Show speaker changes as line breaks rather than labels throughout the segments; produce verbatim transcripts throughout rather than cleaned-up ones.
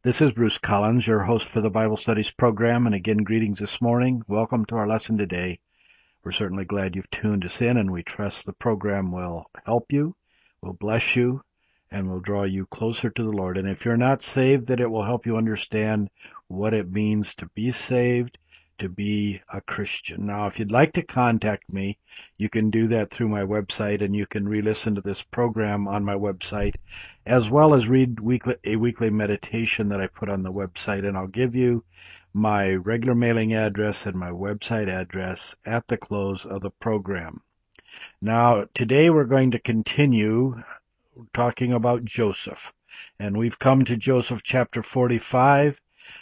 This is Bruce Collins, your host for the Bible Studies program, and again, greetings this morning. Welcome to our lesson today. We're certainly glad you've tuned us in, and we trust the program will help you, will bless you, and will draw you closer to the Lord. And if you're not saved, that it will help you understand what it means to be saved, to be a Christian. Now, if you'd like to contact me, you can do that through my website, and you can re-listen to this program on my website, as well as read weekly, a weekly meditation that I put on the website. And I'll give you my regular mailing address and my website address at the close of the program. Now, today we're going to continue talking about Joseph, and we've come to Joseph chapter forty-five.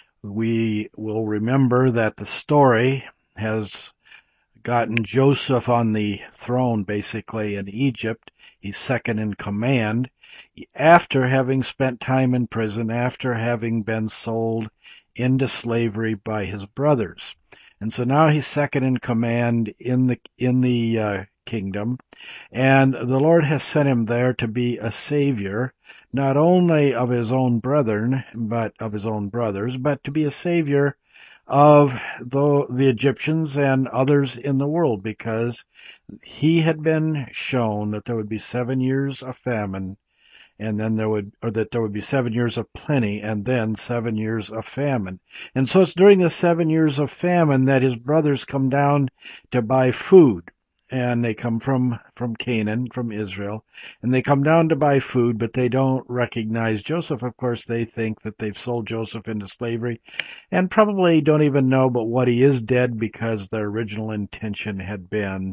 We will remember that the story has gotten Joseph on the throne, basically, in Egypt. He's second in command after having spent time in prison, after having been sold into slavery by his brothers. And so now he's second in command in the in the uh, kingdom, and the Lord has sent him there to be a savior, not only of his own brethren, but of his own brothers, but to be a savior of the, the Egyptians and others in the world, because he had been shown that there would be seven years of famine, and then there would, or that there would be seven years of plenty, and then seven years of famine. And so it's during the seven years of famine that his brothers come down to buy food. And they come from, from Canaan, from Israel, and they come down to buy food, but they don't recognize Joseph. Of course, they think that they've sold Joseph into slavery, and probably don't even know but what he is dead, because their original intention had been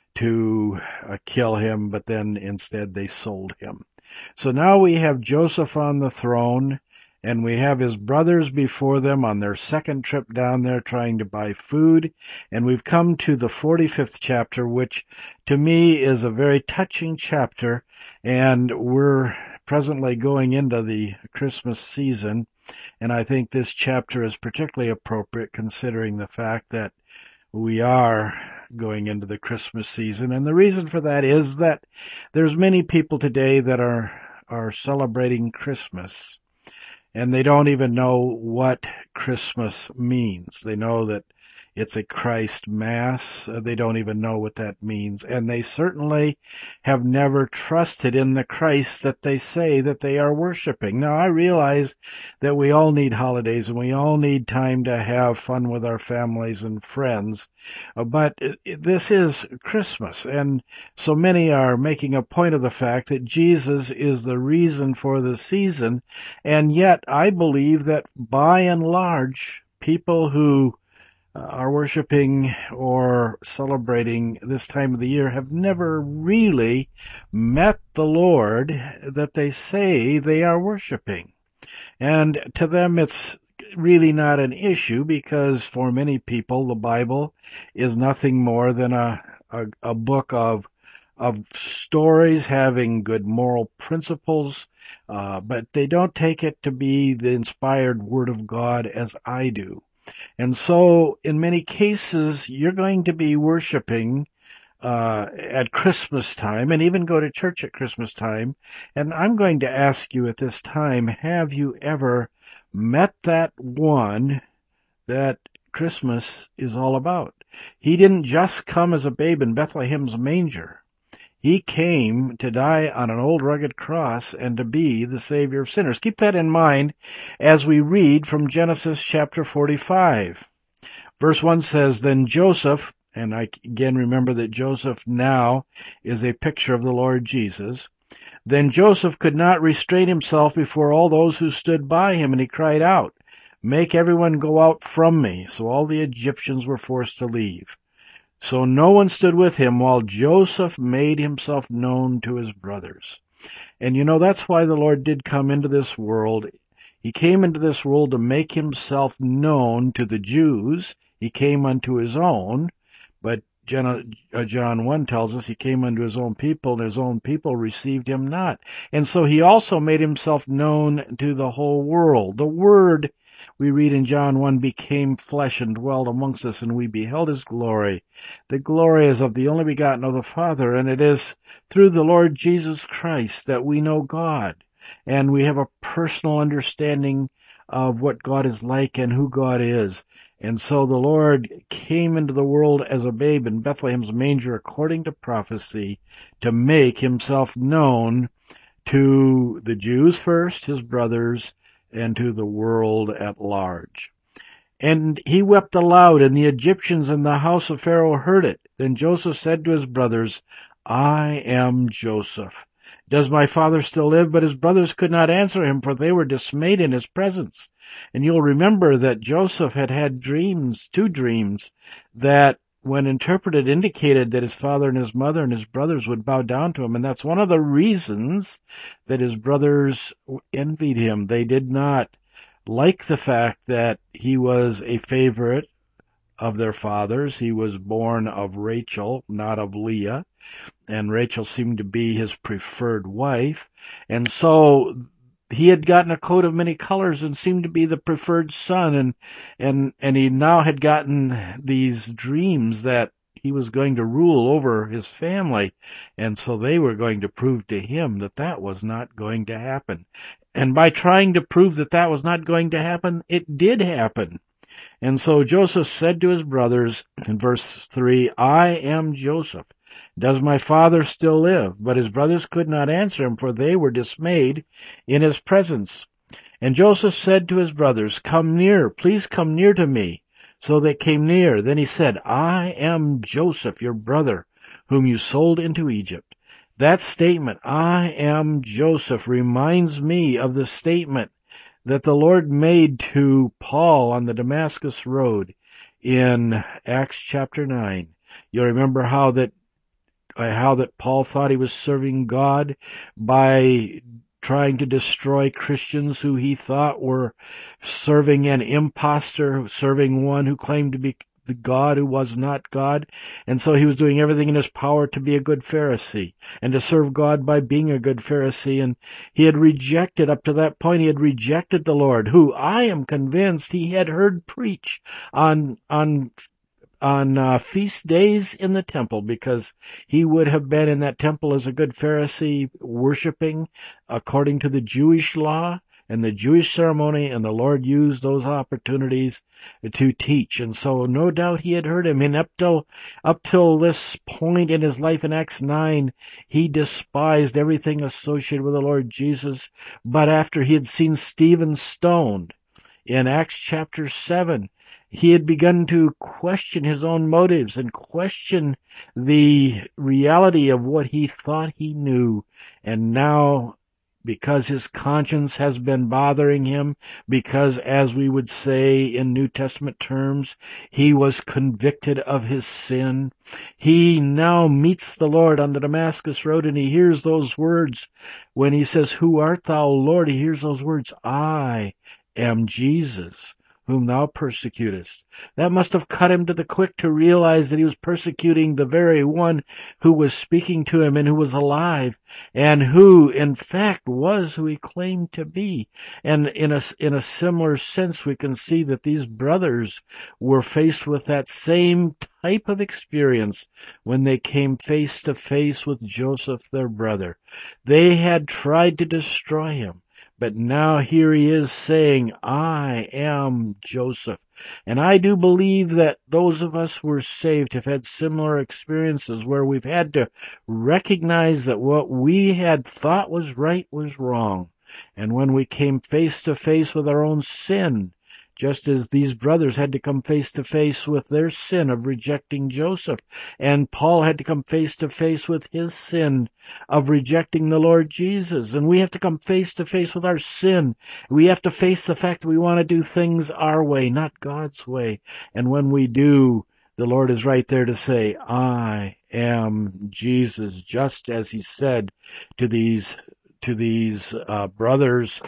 to uh, kill him, but then instead they sold him. So now we have Joseph on the throne, and we have his brothers before them on their second trip down there trying to buy food. And we've come to the forty-fifth chapter, which to me is a very touching chapter. And we're presently going into the Christmas season. And I think this chapter is particularly appropriate considering the fact that we are going into the Christmas season. And the reason for that is that there's many people today that are, are celebrating Christmas, and they don't even know what Christmas means. They know that it's a Christ Mass. They don't even know what that means. And they certainly have never trusted in the Christ that they say that they are worshiping. Now, I realize that we all need holidays and we all need time to have fun with our families and friends. But this is Christmas, and so many are making a point of the fact that Jesus is the reason for the season. And yet I believe that by and large, people who are worshiping or celebrating this time of the year have never really met the Lord that they say they are worshiping. And to them it's really not an issue, because for many people the Bible is nothing more than a, a, a book of of stories having good moral principles, uh, but they don't take it to be the inspired Word of God as I do. And so, in many cases, you're going to be worshiping uh, at Christmas time, and even go to church at Christmas time. And I'm going to ask you at this time, have you ever met that one that Christmas is all about? He didn't just come as a babe in Bethlehem's manger. He came to die on an old rugged cross and to be the Savior of sinners. Keep that in mind as we read from Genesis chapter forty-five. Verse one says, Then Joseph, and I again remember that Joseph now is a picture of the Lord Jesus. Then Joseph could not restrain himself before all those who stood by him, and he cried out, Make everyone go out from me. So all the Egyptians were forced to leave. So no one stood with him while Joseph made himself known to his brothers. And you know, that's why the Lord did come into this world. He came into this world to make himself known to the Jews. He came unto his own, but John one tells us he came unto his own people, and his own people received him not. And so he also made himself known to the whole world. The Word, we read in John one, became flesh and dwelt amongst us, and we beheld his glory. The glory is of the only begotten of the Father, and it is through the Lord Jesus Christ that we know God, and we have a personal understanding of what God is like and who God is. And so the Lord came into the world as a babe in Bethlehem's manger according to prophecy to make himself known to the Jews first, his brothers, and to the world at large. And he wept aloud, and the Egyptians in the house of Pharaoh heard it. Then Joseph said to his brothers, I am Joseph. Does my father still live? But his brothers could not answer him, for they were dismayed in his presence. And you'll remember that Joseph had had dreams, two dreams, that when interpreted indicated that his father and his mother and his brothers would bow down to him. And that's one of the reasons that his brothers envied him. They did not like the fact that he was a favorite of their fathers. He was born of Rachel, not of Leah, and Rachel seemed to be his preferred wife. And so he had gotten a coat of many colors and seemed to be the preferred son, and and and he now had gotten these dreams that he was going to rule over his family, and so they were going to prove to him that that was not going to happen. And by trying to prove that that was not going to happen, it did happen. And so Joseph said to his brothers in verse three, I am Joseph. Does my father still live? But his brothers could not answer him, for they were dismayed in his presence. And Joseph said to his brothers, Come near, please come near to me. So they came near. Then he said, I am Joseph, your brother, whom you sold into Egypt. That statement, I am Joseph, reminds me of the statement that the Lord made to Paul on the Damascus Road in Acts chapter nine. You'll remember how that how that Paul thought he was serving God by trying to destroy Christians who he thought were serving an impostor, serving one who claimed to be the God who was not God. And so he was doing everything in his power to be a good Pharisee and to serve God by being a good Pharisee. And he had rejected, up to that point, he had rejected the Lord, who I am convinced he had heard preach on, on, on uh, feast days in the temple, because he would have been in that temple as a good Pharisee, worshiping according to the Jewish law and the Jewish ceremony, and the Lord used those opportunities to teach. And so no doubt he had heard him. And up till, up till this point in his life in Acts nine, he despised everything associated with the Lord Jesus. But after he had seen Stephen stoned in Acts chapter seven, he had begun to question his own motives and question the reality of what he thought he knew. And now, because his conscience has been bothering him, because, as we would say in New Testament terms, he was convicted of his sin, he now meets the Lord on the Damascus Road, and he hears those words when he says, Who art thou, Lord? He hears those words, I am Jesus, whom thou persecutest. That must have cut him to the quick to realize that he was persecuting the very one who was speaking to him and who was alive, and who, in fact, was who he claimed to be. And in a, in a similar sense, we can see that these brothers were faced with that same type of experience when they came face to face with Joseph, their brother. They had tried to destroy him. But now here he is saying, I am Joseph. And I do believe that those of us who were saved have had similar experiences where we've had to recognize that what we had thought was right was wrong. And when we came face to face with our own sin, just as these brothers had to come face to face with their sin of rejecting Joseph, and Paul had to come face to face with his sin of rejecting the Lord Jesus, and we have to come face to face with our sin. We have to face the fact that we want to do things our way, not God's way. And when we do, the Lord is right there to say, I am Jesus, just as he said to these to these uh, brothers,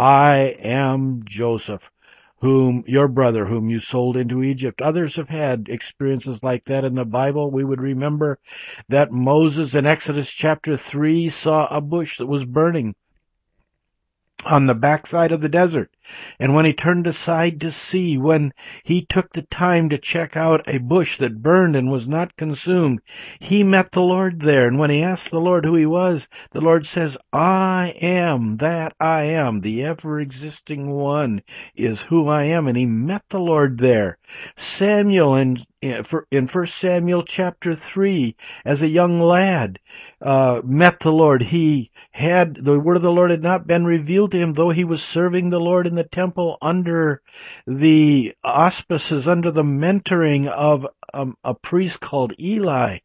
I am Joseph, whom your brother, whom you sold into Egypt. Others have had experiences like that in the Bible. We would remember that Moses in Exodus chapter three saw a bush that was burning on the backside of the desert. And when he turned aside to see, when he took the time to check out a bush that burned and was not consumed, he met the Lord there. And when he asked the Lord who he was, the Lord says, I am that I am. The ever-existing one is who I am. And he met the Lord there. Samuel in, in First Samuel chapter three, as a young lad, uh, met the Lord. He had, the word of the Lord had not been revealed to him, though he was serving the Lord in the temple under the auspices, under the mentoring of um, a priest called Eli.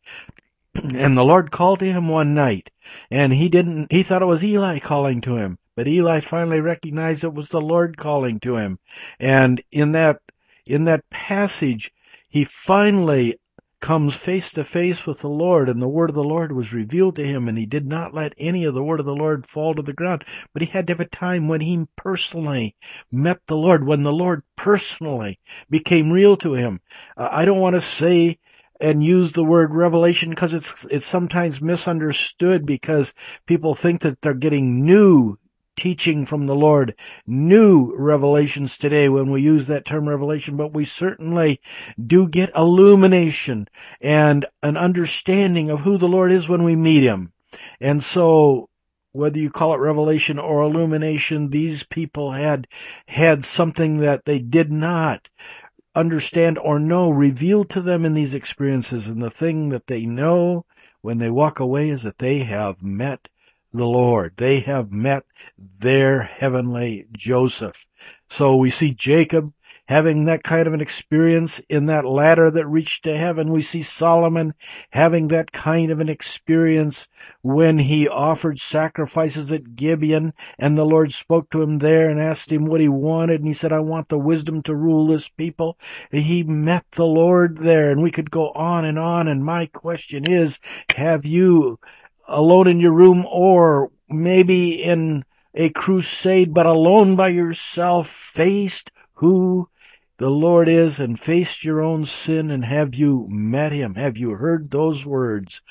And the Lord called to him one night, and he didn't, he thought it was Eli calling to him, but Eli finally recognized it was the Lord calling to him. And in that, in that passage, he finally comes face to face with the Lord, and the word of the Lord was revealed to him, and he did not let any of the word of the Lord fall to the ground. But he had to have a time when he personally met the Lord, when the Lord personally became real to him. Uh, I don't want to say and use the word revelation because it's it's sometimes misunderstood, because people think that they're getting new teaching from the Lord, new revelations today when we use that term revelation, but we certainly do get illumination and an understanding of who the Lord is when we meet him. And so whether you call it revelation or illumination, these people had had something that they did not understand or know revealed to them in these experiences. And the thing that they know when they walk away is that they have met the Lord. They have met their heavenly Joseph. So we see Jacob having that kind of an experience in that ladder that reached to heaven. We see Solomon having that kind of an experience when he offered sacrifices at Gibeon, and the Lord spoke to him there and asked him what he wanted, and he said, I want the wisdom to rule this people. He met the Lord there, and we could go on and on. And my question is, have you, alone in your room or maybe in a crusade, but alone by yourself, faced who the Lord is and faced your own sin? And have you met him? Have you heard those words?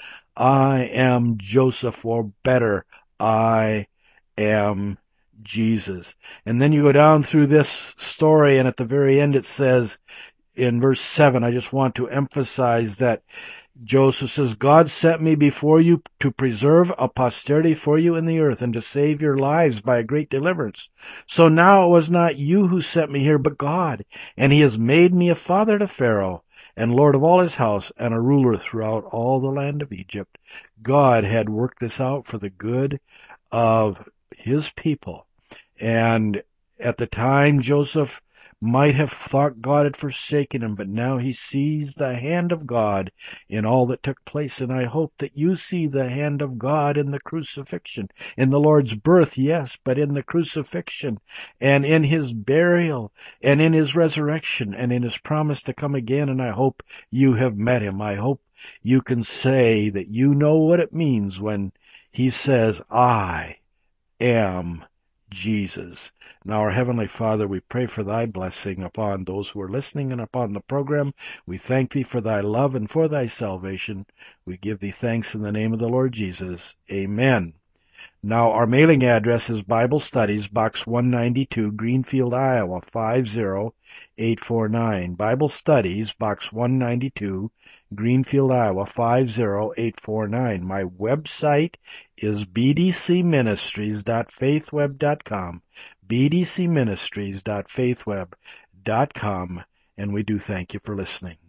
I am Joseph, or better, I am Jesus. And then you go down through this story, and at the very end it says in verse seven, I just want to emphasize that Joseph says, God sent me before you to preserve a posterity for you in the earth and to save your lives by a great deliverance. So now it was not you who sent me here, but God. And he has made me a father to Pharaoh and Lord of all his house and a ruler throughout all the land of Egypt. God had worked this out for the good of his people. And at the time, Joseph might have thought God had forsaken him, but now he sees the hand of God in all that took place. And I hope that you see the hand of God in the crucifixion, in the Lord's birth, yes, but in the crucifixion and in his burial and in his resurrection and in his promise to come again. And I hope you have met him. I hope you can say that you know what it means when he says, I am Jesus. Now, our Heavenly Father, we pray for thy blessing upon those who are listening and upon the program. We thank thee for thy love and for thy salvation. We give thee thanks in the name of the Lord Jesus. Amen. Now, our mailing address is Bible Studies, Box one ninety-two, Greenfield, Iowa, five zero eight four nine. Bible Studies, Box one ninety-two, Greenfield, Iowa, five zero eight four nine. My website is b d c ministries dot faithweb dot com, b d c ministries dot faithweb dot com, and we do thank you for listening.